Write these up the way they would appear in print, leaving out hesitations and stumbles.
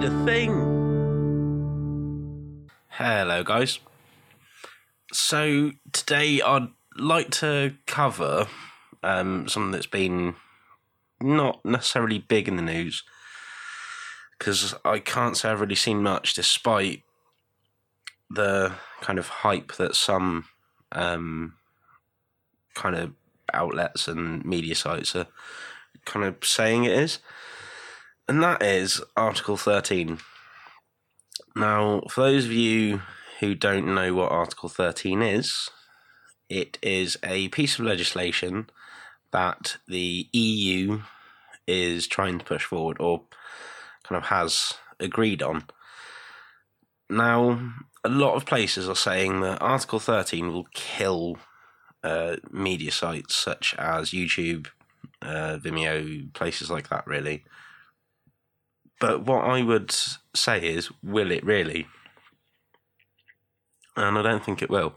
a thing. Hello, guys. So today I'd like to cover something that's been not necessarily big in the news, because I can't say I've really seen much, despite the kind of hype that some kind of outlets and media sites are kind of saying it is. And that is Article 13. Now, for those of you who don't know what Article 13 is, it is a piece of legislation that the EU is trying to push forward, or kind of has agreed on. Now, a lot of places are saying that Article 13 will kill media sites such as YouTube, Vimeo, places like that, really. But what I would say is, will it really? And I don't think it will.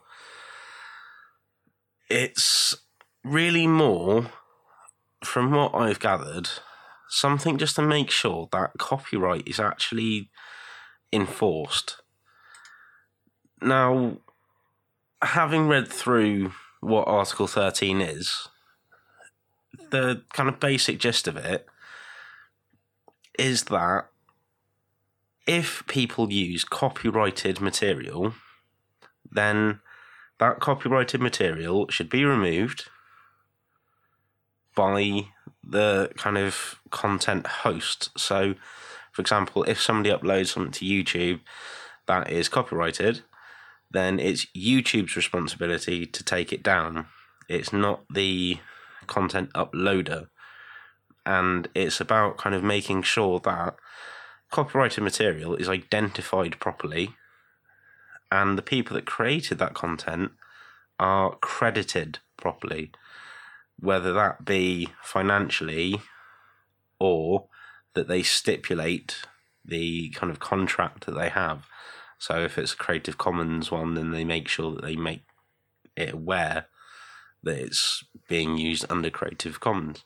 It's really more, from what I've gathered, something just to make sure that copyright is actually enforced. Now, having read through what Article 13 is, the kind of basic gist of it is that if people use copyrighted material, then that copyrighted material should be removed by the kind of content host. So, for example, if somebody uploads something to YouTube that is copyrighted, then it's YouTube's responsibility to take it down. It's not the content uploader. And it's about kind of making sure that copyrighted material is identified properly, and the people that created that content are credited properly, whether that be financially or that they stipulate the kind of contract that they have. So if it's a Creative Commons one, then they make sure that they make it aware that it's being used under Creative Commons.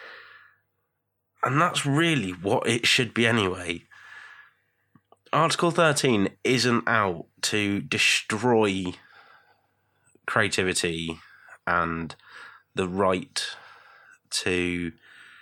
And that's really what it should be anyway. Article 13 isn't out to destroy creativity and the right to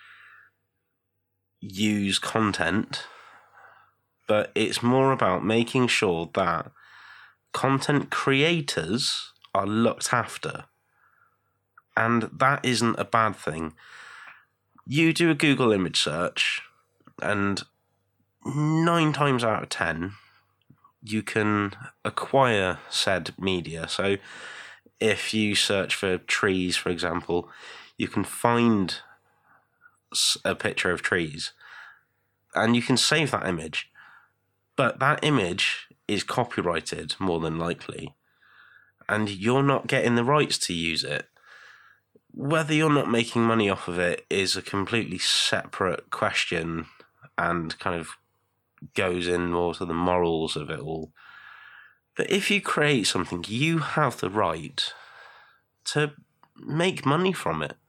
use content, but it's more about making sure that content creators are looked after. And that isn't a bad thing. You do a Google image search, and 9 times out of 10, you can acquire said media. So if you search for trees, for example, you can find a picture of trees, and you can save that image. But that image is copyrighted, more than likely, and you're not getting the rights to use it. Whether you're not making money off of it is a completely separate question, and kind of goes in more to the morals of it all. But if you create something, you have the right to make money from it.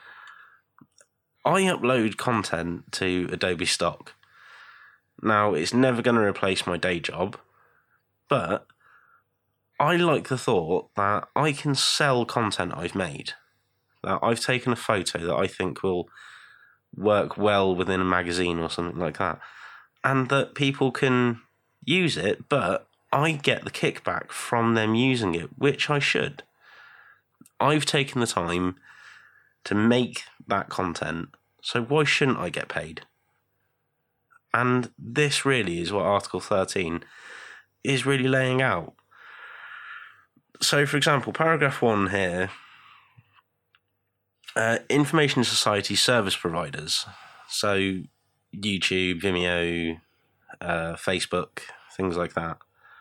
I upload content to Adobe Stock. Now, it's never going to replace my day job, but I like the thought that I can sell content I've made. That I've taken a photo that I think will work well within a magazine or something like that, and that people can use it, but I get the kickback from them using it, which I should. I've taken the time to make that content, so why shouldn't I get paid? And this really is what Article 13 is really laying out. So, for example, paragraph 1 here, information society service providers, so YouTube, Vimeo, Facebook, things like that,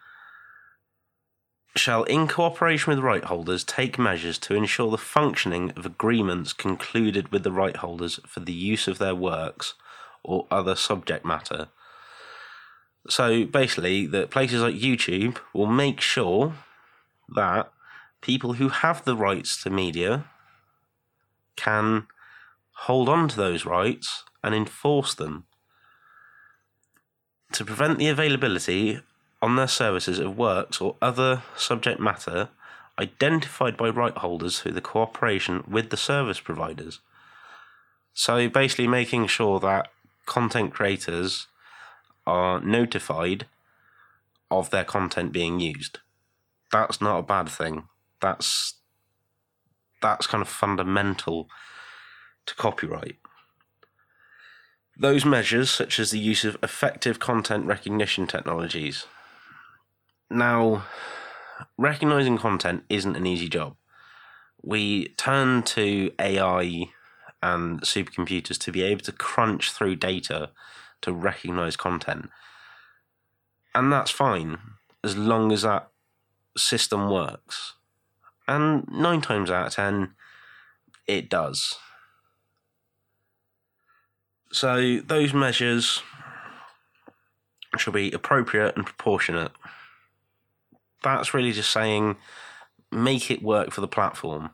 shall, in cooperation with right holders, take measures to ensure the functioning of agreements concluded with the right holders for the use of their works or other subject matter. So basically, that places like YouTube will make sure that people who have the rights to media can hold on to those rights and enforce them. to prevent the availability on their services of works or other subject matter identified by right holders through the cooperation with the service providers. So basically making sure that content creators are notified of their content being used. That's not a bad thing. That's kind of fundamental to copyright. Those measures, such as the use of effective content recognition technologies. Now, recognizing content isn't an easy job. We turn to AI and supercomputers to be able to crunch through data to recognize content. And that's fine, as long as that system works. And 9 times out of 10, it does. So those measures should be appropriate and proportionate. That's really just saying, make it work for the platform.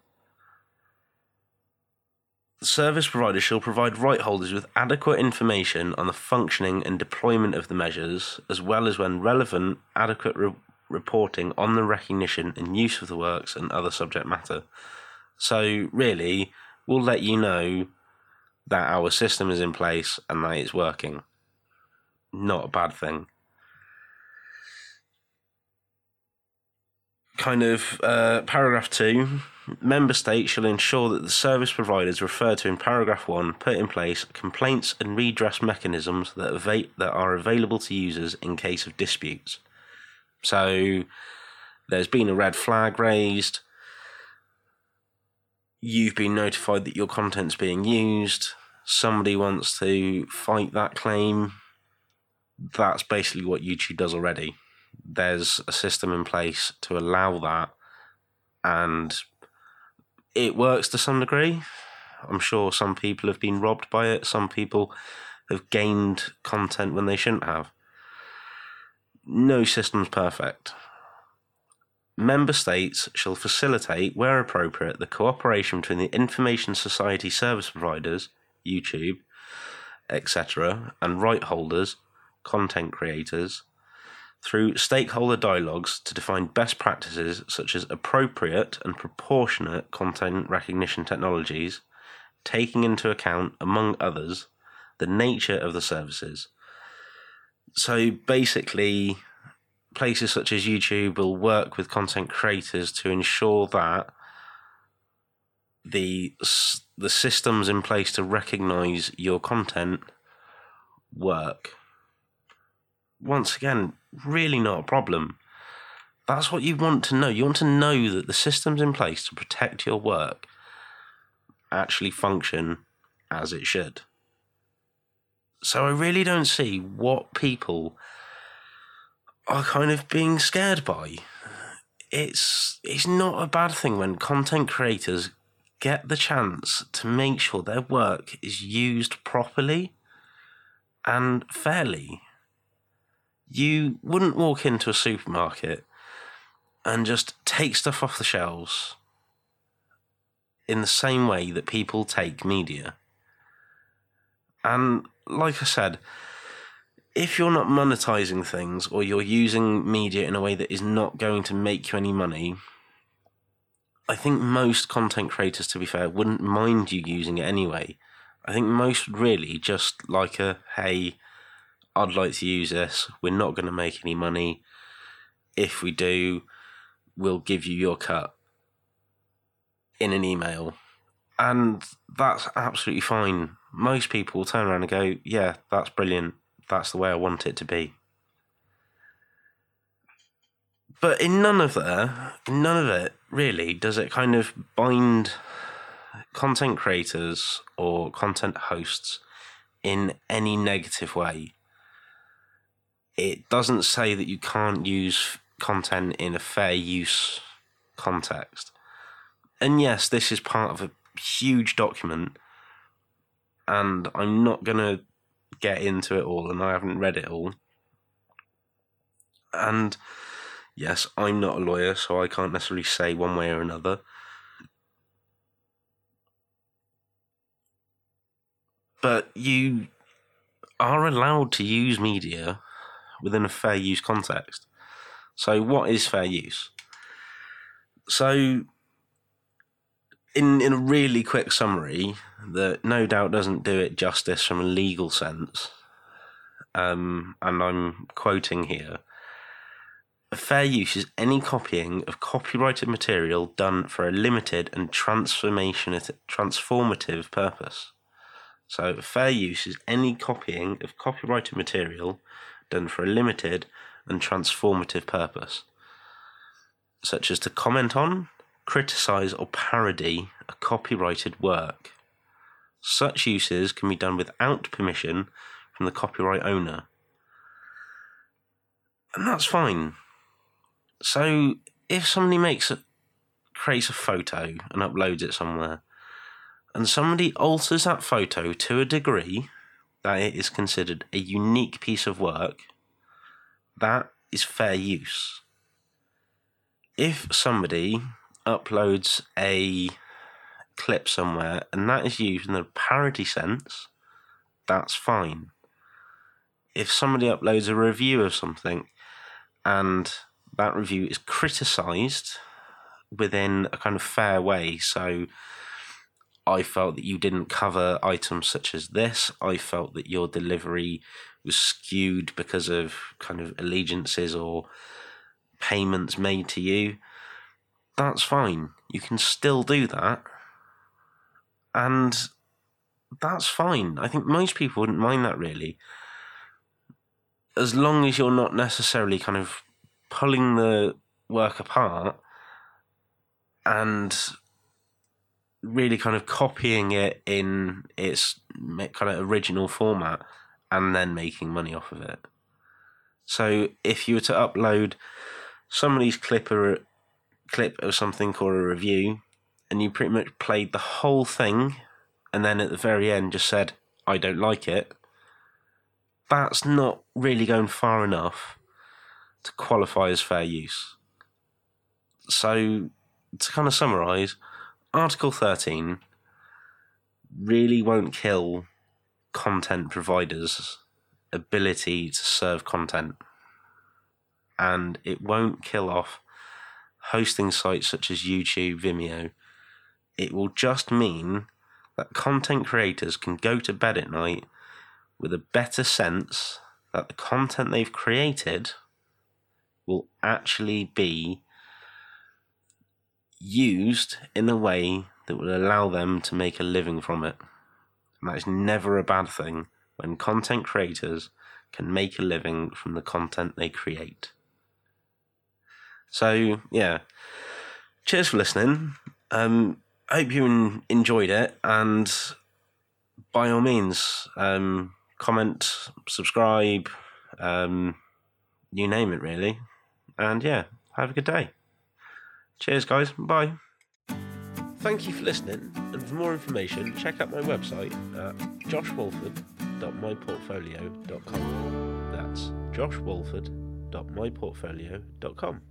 The service provider shall provide right holders with adequate information on the functioning and deployment of the measures, as well as, when relevant, adequate reporting on the recognition and use of the works and other subject matter. So really, we'll let you know that our system is in place and that it's working. Not a bad thing. Paragraph 2, member states shall ensure that the service providers referred to in paragraph 1 put in place complaints and redress mechanisms that are available to users in case of disputes. So there's been a red flag raised, you've been notified that your content's being used, somebody wants to fight that claim. That's basically what YouTube does already. There's a system in place to allow that, and it works to some degree. I'm sure some people have been robbed by it. Some people have gained content when they shouldn't have. No system's perfect. Member states shall facilitate, where appropriate, the cooperation between the information society service providers, YouTube, etc., and right holders, content creators, through stakeholder dialogues to define best practices such as appropriate and proportionate content recognition technologies, taking into account, among others, the nature of the services. So basically, places such as YouTube will work with content creators to ensure that the systems in place to recognize your content work. Once again, really not a problem. That's what you want to know. You want to know that the systems in place to protect your work actually function as it should. So I really don't see what people are kind of being scared by. It's not a bad thing when content creators get the chance to make sure their work is used properly and fairly. You wouldn't walk into a supermarket and just take stuff off the shelves in the same way that people take media. And like I said, if you're not monetizing things or you're using media in a way that is not going to make you any money, I think most content creators, to be fair, wouldn't mind you using it anyway. I think most really just like hey, I'd like to use this. We're not going to make any money. If we do, we'll give you your cut in an email. And that's absolutely fine. Most people will turn around and go, yeah, that's brilliant. That's the way I want it to be. But in none of it really does it kind of bind content creators or content hosts in any negative way. It doesn't say that you can't use content in a fair use context. And yes, this is part of a huge document, and I'm not going to get into it all, and I haven't read it all. And yes, I'm not a lawyer, so I can't necessarily say one way or another. But you are allowed to use media within a fair use context. So what is fair use? So in a really quick summary that no doubt doesn't do it justice from a legal sense, and I'm quoting here, fair use is any copying of copyrighted material done for a limited and transformative purpose. So fair use is any copying of copyrighted material done for a limited and transformative purpose, such as to comment on, criticise or parody a copyrighted work. Such uses can be done without permission from the copyright owner. And that's fine. So if somebody creates a photo and uploads it somewhere, and somebody alters that photo to a degree that it is considered a unique piece of work, that is fair use. If somebody uploads a clip somewhere and that is used in a parody sense, that's fine. If somebody uploads a review of something and that review is criticised within a kind of fair way, so I felt that you didn't cover items such as this, I felt that your delivery was skewed because of kind of allegiances or payments made to you, that's fine. You can still do that, and that's fine. I think most people wouldn't mind that, really, as long as you're not necessarily kind of pulling the work apart and really kind of copying it in its kind of original format and then making money off of it. So if you were to upload somebody's clip of something or a review, and you pretty much played the whole thing and then at the very end just said, I don't like it, that's not really going far enough to qualify as fair use. So to kind of summarise, Article 13 really won't kill content providers' ability to serve content, and it won't kill off hosting sites such as YouTube, Vimeo. It will just mean that content creators can go to bed at night with a better sense that the content they've created will actually be used in a way that will allow them to make a living from it. And that is never a bad thing when content creators can make a living from the content they create. So, yeah. Cheers for listening. I hope you enjoyed it, and by all means, comment, subscribe, you name it, really. And yeah, have a good day. Cheers, guys. Bye. Thank you for listening, and for more information, check out my website at joshwalford.myportfolio.com. That's joshwalford.myportfolio.com.